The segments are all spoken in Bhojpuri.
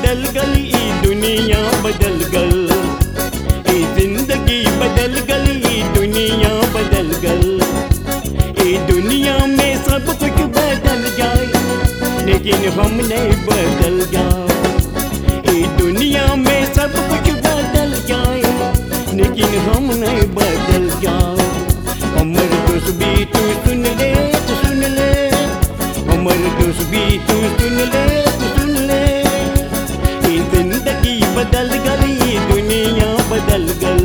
बदल गई, दुनिया बदल गई, जिंदगी बदल गई, दुनिया बदल गई। दुनिया में सब कुछ बदल जाए लेकिन हम नहीं बदल जाए। दुनिया में सब कुछ बदल जाए लेकिन हम नहीं बदल जाए। हमर दोस्त भी तू सुन ले, तू सुन ले, हमर दोस्त भी तू सुन ले, तू सुन ले। जिंदगी बदल गई, दुनिया बदल गई।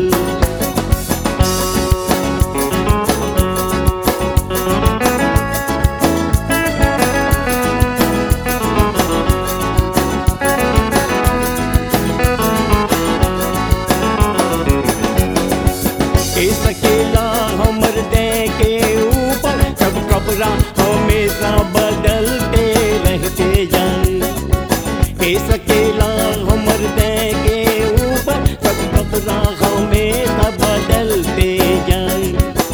सकेला हमर दे के ऊपर सब कपड़ा हमेशा बदलते रहते जाए। सकेला हमर दे के ऊपर सब कपड़ा हमेशा बदलते जाए।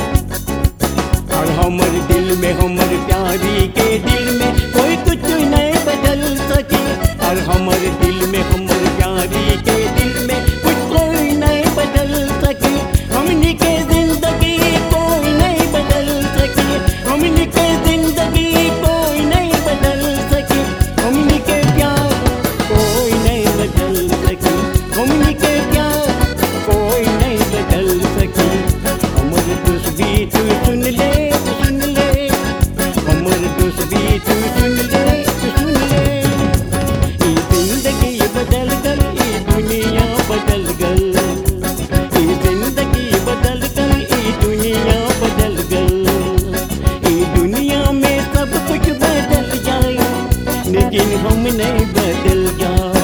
और हमर दिल में, हमर प्यारी के दिल में कोई कुछ नहीं बदल सके। और हमर दिल में, हमर प्यारी के दिल में कुछ कोई नहीं बदल सके। हमनी के जिंदगी कोई नहीं बदल सके, हमनी के जिंदगी कोई नहीं बदल सके। हमनी के प्यार कोई नहीं बदल सके, हमनी के प्यार कोई नहीं बदल सके। हमर दोस्त भी तू सुन ले, तू सुन ले, हमर दोस्त भी तू सुन ले, तू सुन ले। जिंदगी बदल गई, दुनिया बदल गई, जिंदगी बदल गई, दुनिया बदल गई। दुनिया में सब कुछ बदल जाए लेकिन हम नहीं बदल जाए।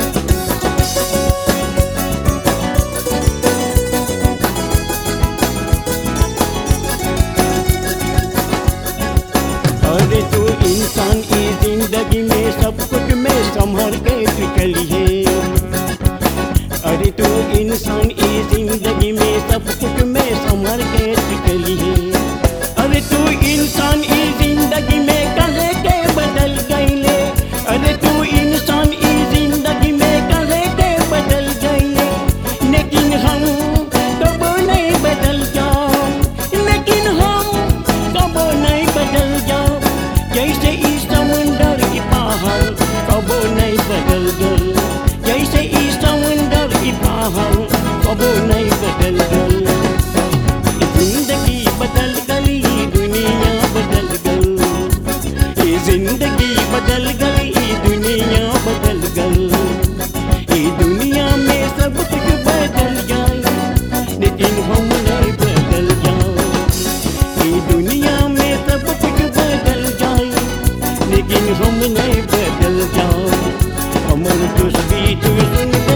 अरे तू इंसान की जिंदगी में सब कुछ में संभल के निकलिए। अरे तू इंसान की जिंदगी में सब कुछ में संभल के निकलिए। अरे तू इंसान की जिंदगी में कहे के बदल गईले। अरे तू इंसान की जिंदगी में कहे के बदल गईले। लेकिन हम कबो नहीं बदल जाओ, लेकिन हम कबो नहीं बदल जाओ। जैसे इस समुंदर की पहाड़ कबो नहीं बदल गई, जैसे इस समुंदर की पहाड़ कबो नहीं बदल गई। जिंदगी बदल गई, दुनिया बदल गई, जिंदगी बदल गई, दुनिया बदल गई। दुनिया में सब कुछ बदल जाए लेकिन हम नहीं बदल जाए। दुनिया में सब कुछ बदल जाए लेकिन हम नहीं बदल जाए। हमर दोस्त भी तू सुन ले,